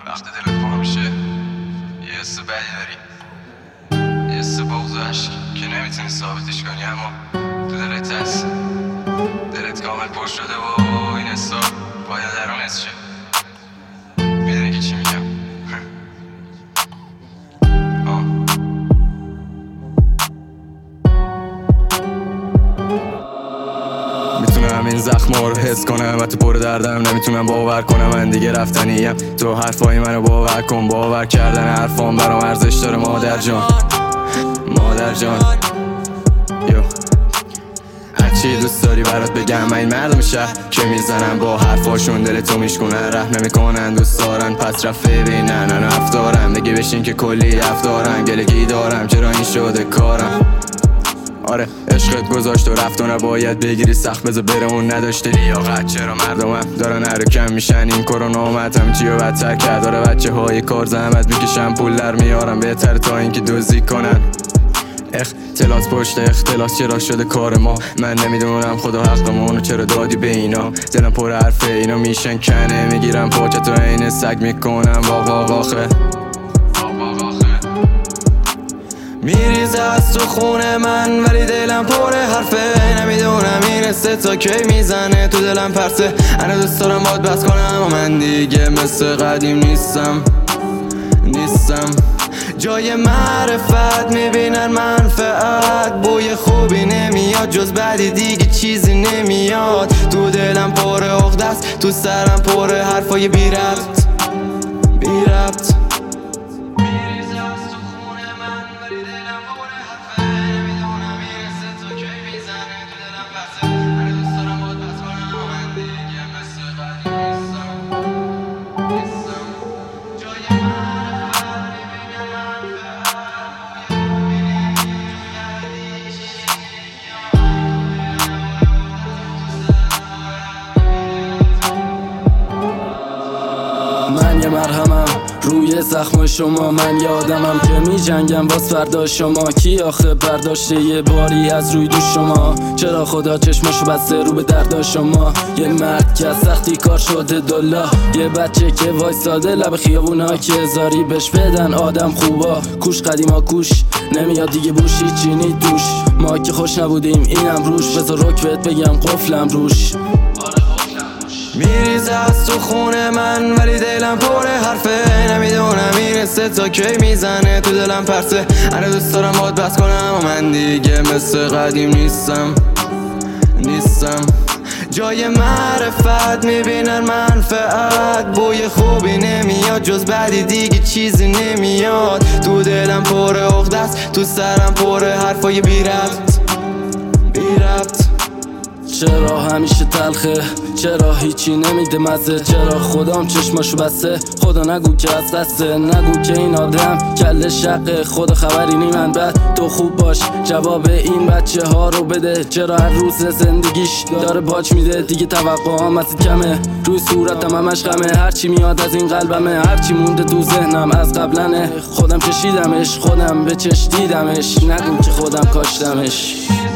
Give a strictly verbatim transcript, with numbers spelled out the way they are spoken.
وقتی دلت پر میشه یه حس بدی داری، یه حس بغض و عشق که نمیتونی ثابتش کنی، اما تو دلت هست. دلت کامل پر شده و این حسا باید درون حس شه. میدونی که چی میگم؟ میتونم این زخم‌ها رو حس کنم و تو پر دردم نمیتونم باور کنم من دیگه رفتنیم. تو حرفای منو باور کن، باور کردن حرفام برام ارزش داره مادر جان، مادر جان. یو هرچی دوست داری برات بگم، من این مردم شهر که میزنم با حرفاشون دل تو میشکنن، رحم نمیکنن دوست دارن پس رفته بینن نه افتارم دیگه بشین که کلی افتارم گلگی دارم چرا این شده کارم. آره عشقت گذاشت و رفت و نباید بگیری سخت بذار بره اون نداشته لیاقت. چرا مردمم دارن هر کم میشن، این کرونا اومد هم چی و بدتر کرد. داره بچه های کار زحمت میکشن پول در میارم بهتر تا اینکه دزدی کنن. اختلاس پشت اختلاس چرا شده کار ما، من نمیدونم خدا حقمونو چرا دادی به اینا. دلم پر حرفه اینا میشن کنه، میگیرم پاچتو عین سگ میکنم واق واق آخه. میریزه از تو خونه من ولی دلم پر حرفه، نمیدونم این حسه تا کی میزنه تو دلم پرسه. انا دوست دارم باد بس کنم و من دیگه مثل قدیم نیستم نیستم. جای معرفت میبینن منفعت، بوی خوبی نمیاد جز بدی دیگه چیزی نمیاد. تو دلم پر عقده است، تو سرم پر حرفای بی ربط بی ربط. من یه مرهمم روی زخم شما، من یادمم که می جنگم باز فردا شما. کی آخه برداشته یه باری از روی دوش شما؟ چرا خدا چشماشو بسته رو به دردا شما؟ یه مرد که از سختی کار شده دلا، یه بچه که وایساده لب خیابونا که زاری بهش بدن آدم خوبا. کوش قدیما کوش نمیاد دیگه بوشی چینی دوش، ما که خوش نبودیم اینم روش. بذار رک بهت بگم قفلم روش. میریزه از تو خونه من ولی دلم پر حرفه، نمیدونم این حسه تا کی میزنه تو دلم پرسه. انا دوست دارم باد بس کنم و من دیگه مثل قدیم نیستم نیستم. جای معرفت میبینن منفعت، بوی خوبی نمیاد جز بدی دیگه چیزی نمیاد. تو دلم پر عقده است، تو سرم پر حرفای بی ربط بی ربط. چرا همیشه تلخه؟ چرا هیچی نمیده مزه؟ چرا خدام چشماشو بسته؟ خدا نگو که از قصده، نگو که این آدم کل شقه. خدا خبری نی من بد تو خوب باش، جواب این بچه ها رو بده. چرا هر روز زندگیش داره باج میده دیگه توقعام از کمه، روی صورتم همش غمه. هرچی میاد از این قلبمه، هرچی مونده تو ذهنم از قبلنه. خودم چشیدمش، خودم به چش دیدمش، نگو که خودم کاشتمش.